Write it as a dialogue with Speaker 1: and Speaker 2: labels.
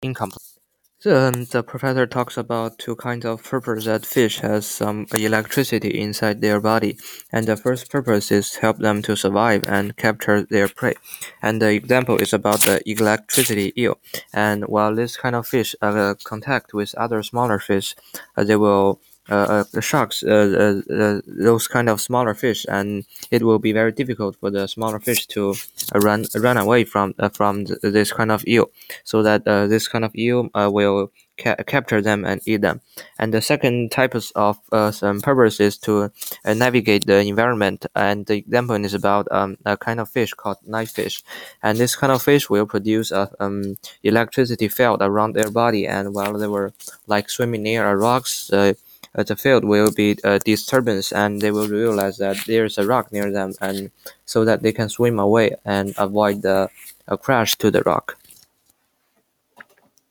Speaker 1: incomplete. The professor talks about two kinds of purpose that fish has some electricity inside their body, and the first purpose is help them to survive and capture their prey. And the example is about the electricity eel. And while this kind of fish contact with other smaller fish, they will the sharks those kind of smaller fish, and it will be very difficult for the smaller fish to run away from this kind of eel, so that this kind of eel will capture them and eat them. And the second type of some purpose is to navigate the environment. And the example is about a kind of fish called night fish. And this kind of fish will produce a electricity field around their body. And while they were like swimming near a rocks, the field will be a disturbance, and they will realize that there's a rock near them, and so that they can swim away and avoid the crash to the rock.